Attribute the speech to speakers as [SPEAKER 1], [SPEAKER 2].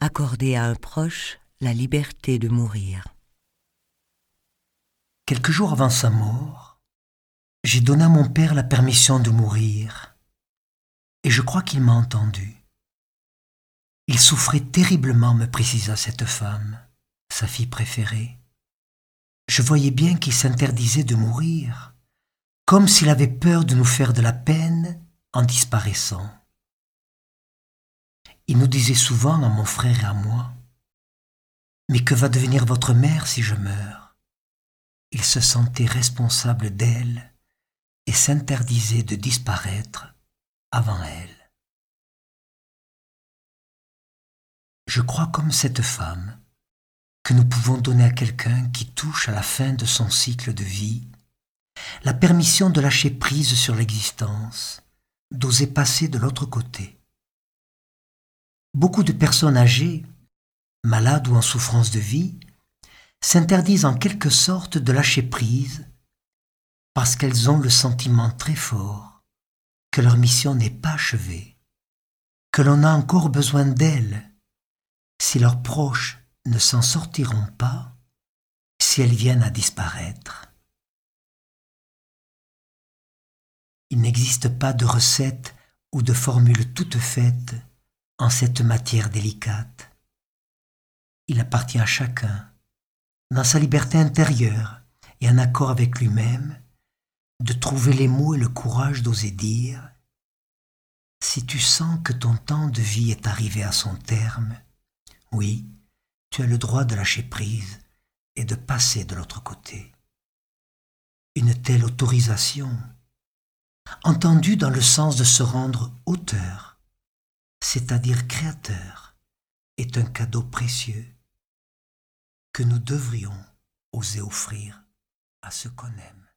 [SPEAKER 1] accorder à un proche la liberté de mourir.
[SPEAKER 2] Quelques jours avant sa mort, j'ai donné à mon père la permission de mourir, et je crois qu'il m'a entendu. Il souffrait terriblement, me précisa cette femme, sa fille préférée. Je voyais bien qu'il s'interdisait de mourir, comme s'il avait peur de nous faire de la peine en disparaissant. Il nous disait souvent à mon frère et à moi, « Mais que va devenir votre mère si je meurs ?» Il se sentait responsable d'elle et s'interdisait de disparaître avant elle. Je crois comme cette femme que nous pouvons donner à quelqu'un qui touche à la fin de son cycle de vie la permission de lâcher prise sur l'existence, d'oser passer de l'autre côté. Beaucoup de personnes âgées, malades ou en souffrance de vie, s'interdisent en quelque sorte de lâcher prise parce qu'elles ont le sentiment très fort que leur mission n'est pas achevée, que l'on a encore besoin d'elles si leurs proches ne s'en sortiront pas, si elles viennent à disparaître. Il n'existe pas de recette ou de formule toute faite en cette matière délicate. Il appartient à chacun, dans sa liberté intérieure et en accord avec lui-même, de trouver les mots et le courage d'oser dire « Si tu sens que ton temps de vie est arrivé à son terme, oui, tu as le droit de lâcher prise et de passer de l'autre côté. » Une telle autorisation, entendue dans le sens de se rendre auteur, c'est-à-dire créateur, est un cadeau précieux que nous devrions oser offrir à ceux qu'on aime.